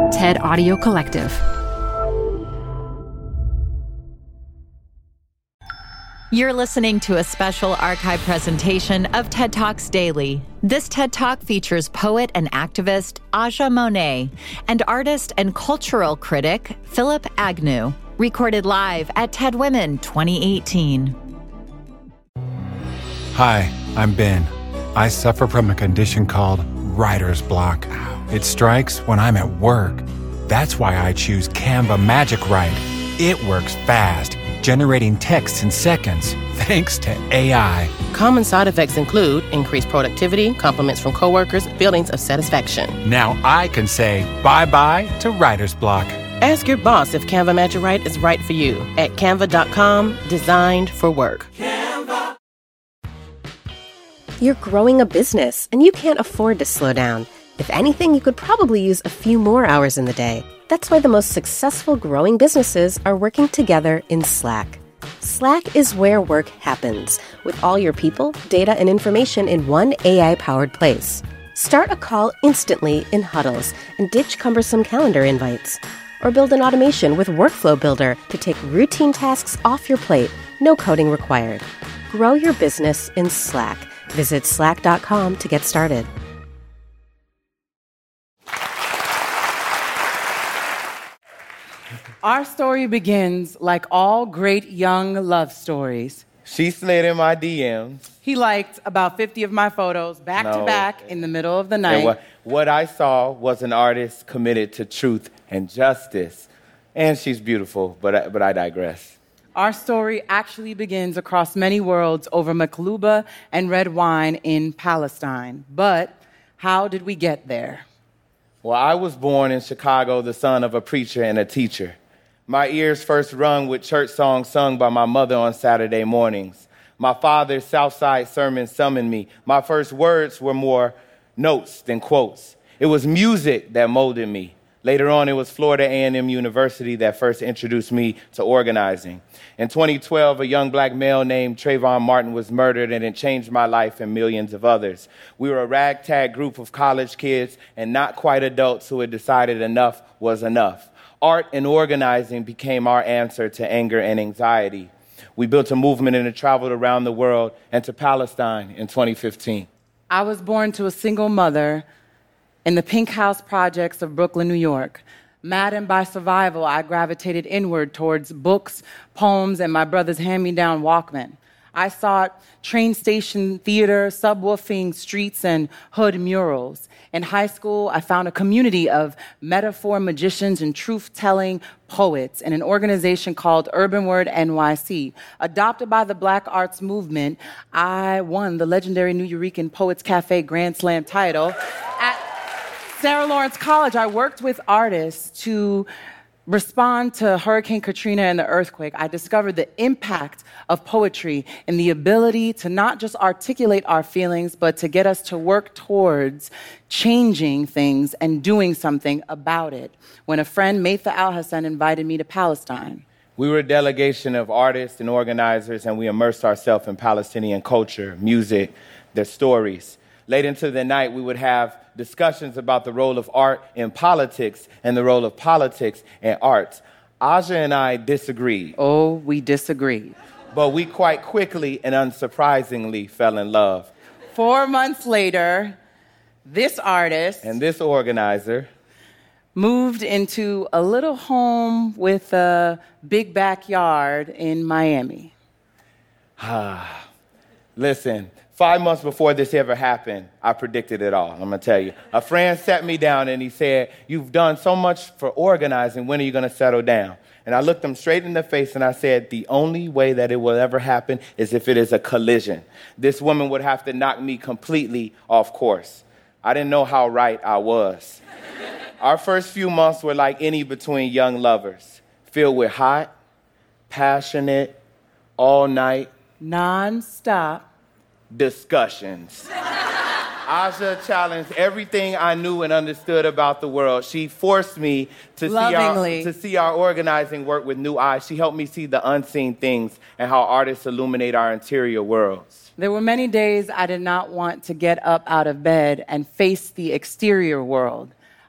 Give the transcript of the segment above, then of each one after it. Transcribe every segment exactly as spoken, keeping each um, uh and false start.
TED Audio Collective. You're listening to a special archive presentation of TED Talks Daily. This TED Talk features poet and activist Aja Monet and artist and cultural critic Philip Agnew, recorded live at TED Women twenty eighteen. Hi, I'm Ben. I suffer from a condition called writer's block. It strikes when I'm at work. That's why I choose Canva Magic Write. It works fast, generating text in seconds, thanks to A I. Common side effects include increased productivity, compliments from coworkers, feelings of satisfaction. Now I can say bye-bye to writer's block. Ask your boss if Canva Magic Write is right for you at canva dot com, designed for work. Canva. You're growing a business, and you can't afford to slow down. If anything, you could probably use a few more hours in the day. That's why the most successful growing businesses are working together in Slack. Slack is where work happens, with all your people, data, and information in one A I-powered place. Start a call instantly in huddles and ditch cumbersome calendar invites. Or build an automation with Workflow Builder to take routine tasks off your plate, no coding required. Grow your business in Slack. Visit slack dot com to get started. Our story begins like all great young love stories. She slid in my D Ms. He liked about fifty of my photos back no. to back in the middle of the night. What, what I saw was an artist committed to truth and justice. And she's beautiful, but I, but I digress. Our story actually begins across many worlds over Makhlouba and red wine in Palestine. But how did we get there? Well, I was born in Chicago, the son of a preacher and a teacher. My ears first rung with church songs sung by my mother on Saturday mornings. My father's Southside sermon summoned me. My first words were more notes than quotes. It was music that molded me. Later on, it was Florida A and M University that first introduced me to organizing. In twenty twelve, a young black male named Trayvon Martin was murdered, and it changed my life and millions of others. We were a ragtag group of college kids and not quite adults who had decided enough was enough. Art and organizing became our answer to anger and anxiety. We built a movement and it traveled around the world and to Palestine in twenty fifteen. I was born to a single mother in the Pink House projects of Brooklyn, New York. Maddened by survival, I gravitated inward towards books, poems, and my brother's hand-me-down Walkman. I sought train station theater, subwoofing streets, and hood murals. In high school, I found a community of metaphor magicians and truth-telling poets in an organization called Urban Word N Y C. Adopted by the Black Arts Movement, I won the legendary New Eurekan Poets Cafe Grand Slam title. At Sarah Lawrence College, I worked with artists to respond to Hurricane Katrina and the earthquake. I discovered the impact of poetry and the ability to not just articulate our feelings, but to get us to work towards changing things and doing something about it. When a friend, Maytha Al-Hassan, invited me to Palestine. We were a delegation of artists and organizers, and we immersed ourselves in Palestinian culture, music, their stories. Late into the night, we would have discussions about the role of art in politics and the role of politics in art. Aja and I disagreed. Oh, we disagreed. But we quite quickly and unsurprisingly fell in love. Four months later, this artist and this organizer moved into a little home with a big backyard in Miami. Ah, listen. Five months before this ever happened, I predicted it all, I'm going to tell you. A friend sat me down and he said, "You've done so much for organizing, when are you going to settle down?" And I looked him straight in the face and I said, "The only way that it will ever happen is if it is a collision. This woman would have to knock me completely off course." I didn't know how right I was. Our first few months were like any between young lovers, filled with hot, passionate, all night, non-stop discussions. Aja challenged everything I knew and understood about the world. She forced me to see, our, to see our organizing work with new eyes. She helped me see the unseen things and how artists illuminate our interior worlds. There were many days I did not want to get up out of bed and face the exterior world.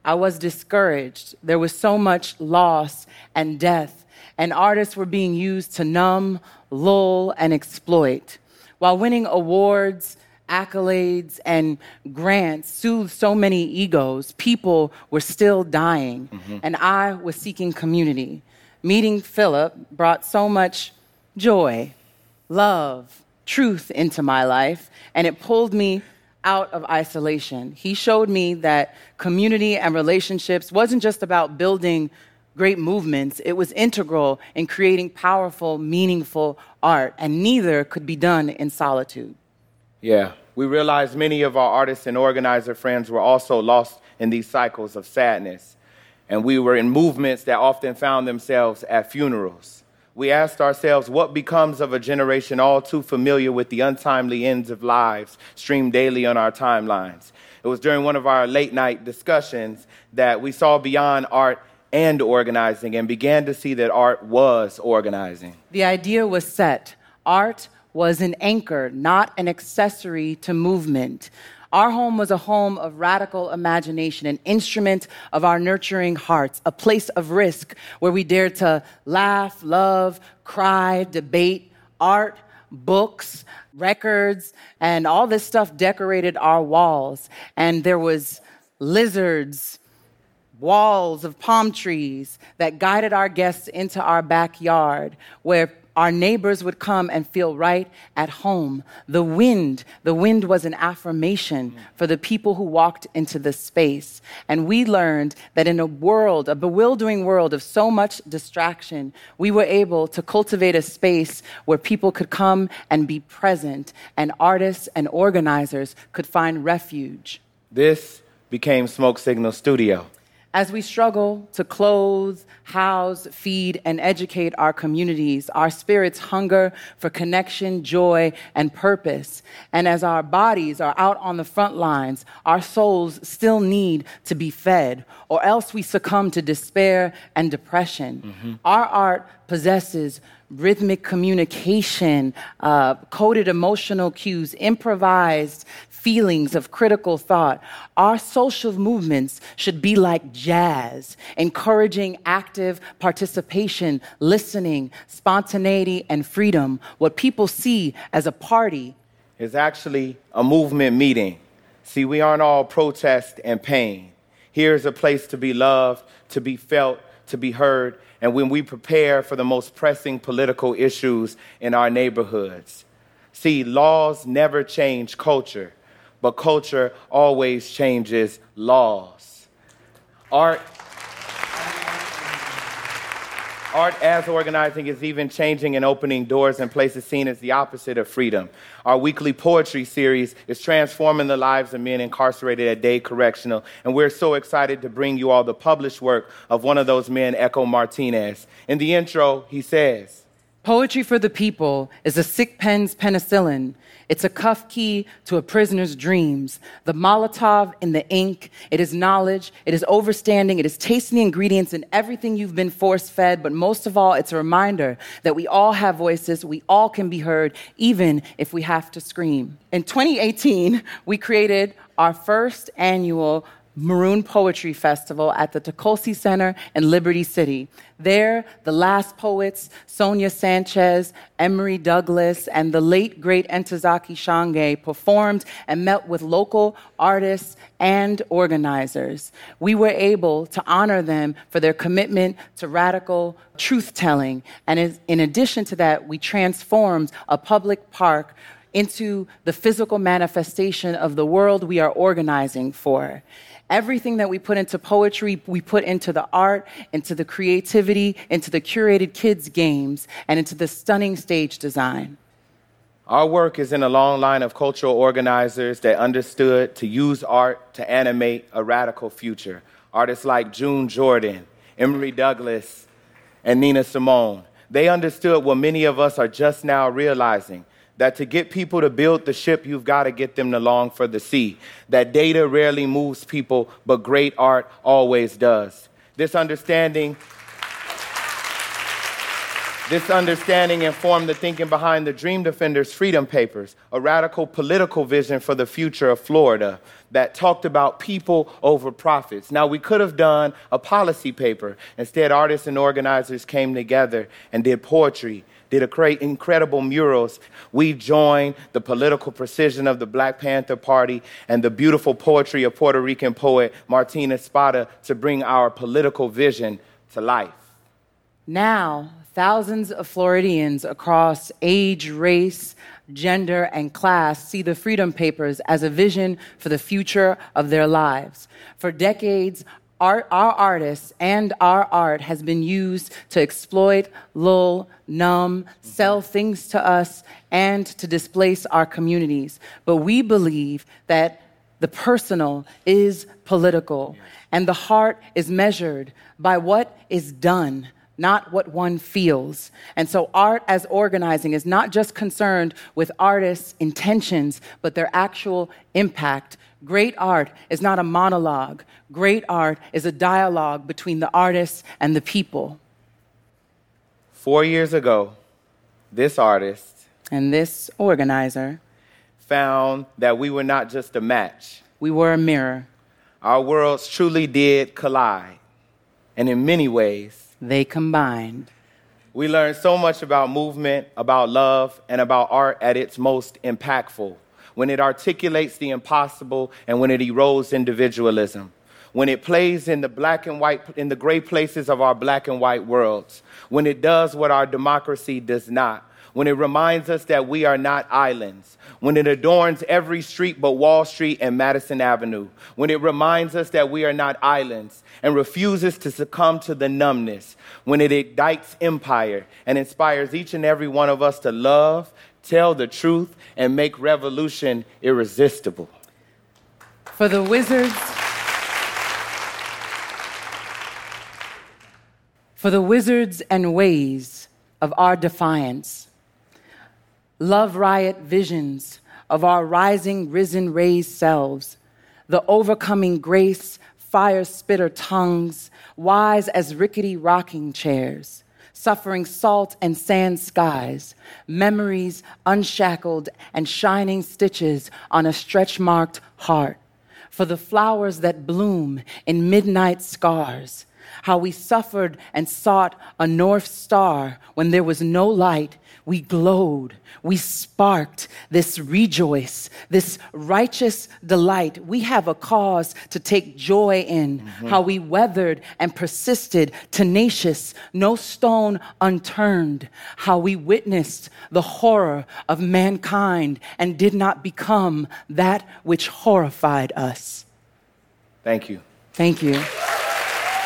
I was discouraged. There was so much loss and death, and artists were being used to numb, lull, and exploit. While winning awards, accolades, and grants soothed so many egos, people were still dying, mm-hmm. and I was seeking community. Meeting Philip brought so much joy, love, truth into my life, and it pulled me out of isolation. He showed me that community and relationships wasn't just about building great movements, it was integral in creating powerful, meaningful art, and neither could be done in solitude. Yeah, we realized many of our artists and organizer friends were also lost in these cycles of sadness, and we were in movements that often found themselves at funerals. We asked ourselves, what becomes of a generation all too familiar with the untimely ends of lives streamed daily on our timelines? It was during one of our late-night discussions that we saw beyond art and organizing and began to see that art was organizing. The idea was set. Art was an anchor, not an accessory to movement. Our home was a home of radical imagination, an instrument of our nurturing hearts, a place of risk where we dared to laugh, love, cry, debate. Art, books, records, and all this stuff decorated our walls. And there was lizards, walls of palm trees that guided our guests into our backyard, where our neighbors would come and feel right at home. The wind, the wind was an affirmation for the people who walked into the space. And we learned that in a world, a bewildering world of so much distraction, we were able to cultivate a space where people could come and be present, and artists and organizers could find refuge. This became Smoke Signal Studio. As we struggle to clothe, house, feed, and educate our communities, our spirits hunger for connection, joy, and purpose. And as our bodies are out on the front lines, our souls still need to be fed, or else we succumb to despair and depression. Mm-hmm. Our art possesses rhythmic communication, uh, coded emotional cues, improvised feelings of critical thought. Our social movements should be like jazz, encouraging active participation, listening, spontaneity, and freedom. What people see as a party is actually a movement meeting. See, we aren't all protest and pain. Here's a place to be loved, to be felt, to be heard, and when we prepare for the most pressing political issues in our neighborhoods. See, laws never change culture, but culture always changes laws. Art, art as organizing is even changing and opening doors in places seen as the opposite of freedom. Our weekly poetry series is transforming the lives of men incarcerated at Dade Correctional, and we're so excited to bring you all the published work of one of those men, Echo Martinez. In the intro, he says, "Poetry for the people is a sick pen's penicillin. It's a cuff key to a prisoner's dreams. The Molotov in the ink. It is knowledge. It is overstanding. It is tasting the ingredients in everything you've been force-fed. But most of all, it's a reminder that we all have voices. We all can be heard, even if we have to scream." In twenty eighteen, we created our first annual Maroon Poetry Festival at the Tukolsi Center in Liberty City. There, the last poets, Sonia Sanchez, Emory Douglas, and the late, great Ntozake Shange performed and met with local artists and organizers. We were able to honor them for their commitment to radical truth-telling. And in addition to that, we transformed a public park into the physical manifestation of the world we are organizing for. Everything that we put into poetry, we put into the art, into the creativity, into the curated kids' games, and into the stunning stage design. Our work is in a long line of cultural organizers that understood to use art to animate a radical future. Artists like June Jordan, Emory Douglas, and Nina Simone. They understood what many of us are just now realizing, that to get people to build the ship, you've got to get them to long for the sea. That data rarely moves people, but great art always does. This understanding, This understanding informed the thinking behind the Dream Defenders Freedom Papers, a radical political vision for the future of Florida that talked about people over profits. Now, we could have done a policy paper. Instead, artists and organizers came together and did poetry, did a great, incredible murals. We joined the political precision of the Black Panther Party and the beautiful poetry of Puerto Rican poet Martina Spada to bring our political vision to life. Now, thousands of Floridians across age, race, gender, and class see the Freedom Papers as a vision for the future of their lives. For decades, art, our artists and our art has been used to exploit, lull, numb, sell things to us, and to displace our communities. But we believe that the personal is political, and the heart is measured by what is done, not what one feels. And so art as organizing is not just concerned with artists' intentions, but their actual impact. Great art is not a monologue. Great art is a dialogue between the artists and the people. Four years ago, this artist and this organizer found that we were not just a match. We were a mirror. Our worlds truly did collide. And in many ways, they combined. We learned so much about movement, about love, and about art at its most impactful, when it articulates the impossible and when it erodes individualism, when it plays in the black and white, in the gray places of our black and white worlds, when it does what our democracy does not, when it reminds us that we are not islands, when it adorns every street but Wall Street and Madison Avenue, when it reminds us that we are not islands and refuses to succumb to the numbness, when it ignites empire and inspires each and every one of us to love, tell the truth, and make revolution irresistible. For the wizards, for the wizards and ways of our defiance, love riot visions of our rising, risen, raised selves, the overcoming grace, fire spitter tongues, wise as rickety rocking chairs, suffering salt and sand skies, memories unshackled and shining stitches on a stretch-marked heart, for the flowers that bloom in midnight scars, how we suffered and sought a North Star when there was no light. We glowed, we sparked this rejoice, this righteous delight. We have a cause to take joy in, mm-hmm. how we weathered and persisted, tenacious, no stone unturned, how we witnessed the horror of mankind and did not become that which horrified us. Thank you. Thank you.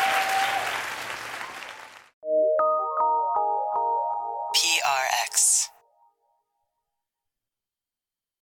P R X.